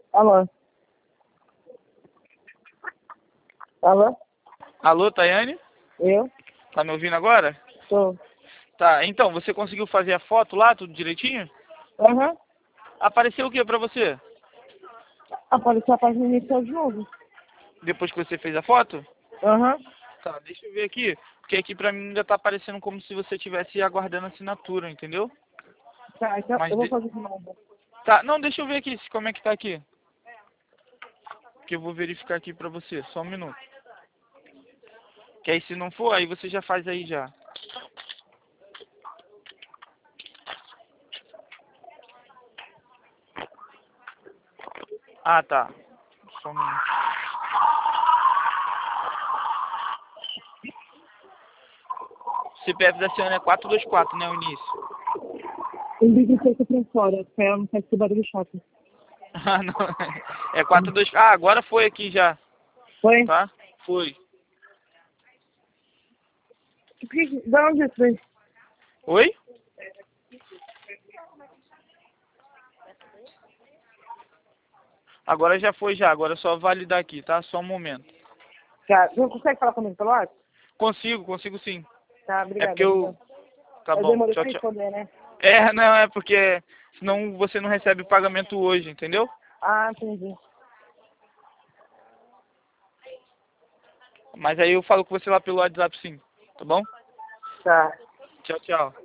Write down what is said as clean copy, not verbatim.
Alô? Alô? Alô, Tayane? Eu? Tá me ouvindo agora? Tô. Tá, então, você conseguiu fazer a foto lá, tudo direitinho? Aham. Apareceu o que pra você? Apareceu a página inicial de novo. Depois que você fez a foto? Aham. Tá, deixa eu ver aqui. Porque aqui pra mim ainda tá aparecendo como se você estivesse aguardando a assinatura, entendeu? Tá, então Mas eu vou fazer de novo. Tá, não, deixa eu ver aqui como é que tá aqui. Que eu vou verificar aqui pra você, só um minuto. Que aí se não for, aí você já faz aí já. Ah, tá. Só um minuto. O CPF da senhora é 424, né, o início? Eu vi que você pra fora, pra ela não sair do barulho chato. Ah, não. É 42. Ah, agora foi aqui já, Foi? tá? Foi. Da onde é isso daí? Oi? Agora já foi já, agora é só validar aqui, tá? Só um momento. Tá, não consegue falar comigo pelo WhatsApp? Consigo sim. Tá, É obrigada. porque eu... Tá Eu bom, demorei tchau, pra tchau. responder, né? É, não, é porque senão você não recebe o pagamento hoje, entendeu? Ah, entendi. Mas aí eu falo com você lá pelo WhatsApp sim, tá bom? Tá. Tchau, tchau.